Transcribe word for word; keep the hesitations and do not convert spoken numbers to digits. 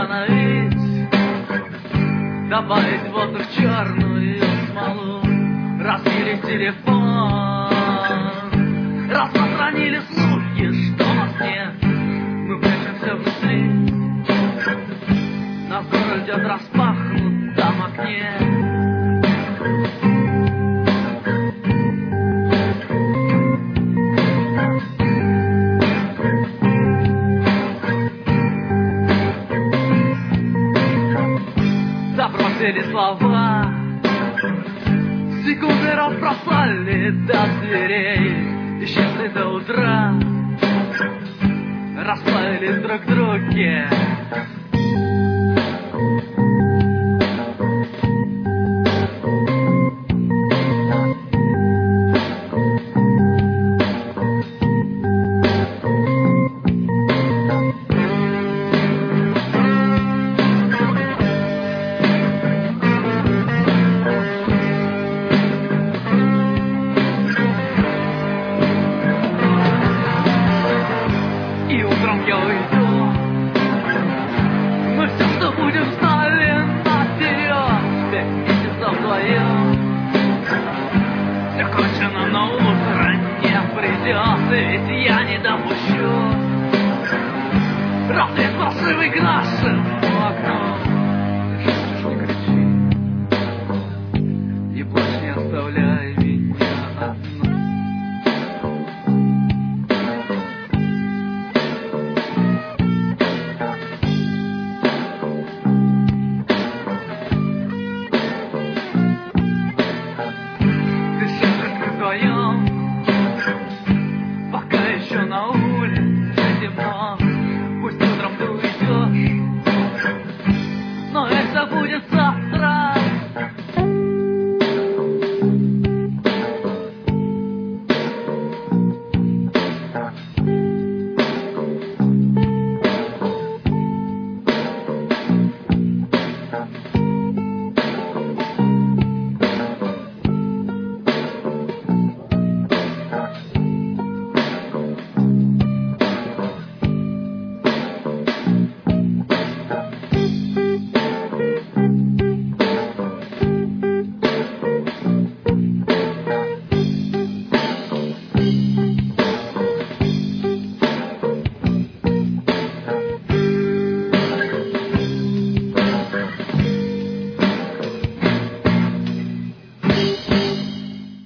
остановить, добавить воду в черную смолу, разбили телефон, распространили слухи, что нас нет. Мы прячемся внутри, нас ждет в распахнутом окне. Забросили слова, секунды разбросали до дверей, исчезли до утра, расплавились друг в друге. И утром я уйду, мы все, что будем, знали наперед. Пять месяцев вдвоем, все кончено, но утро не придет, ведь я не допущу рассвет паршивый к нашему окну.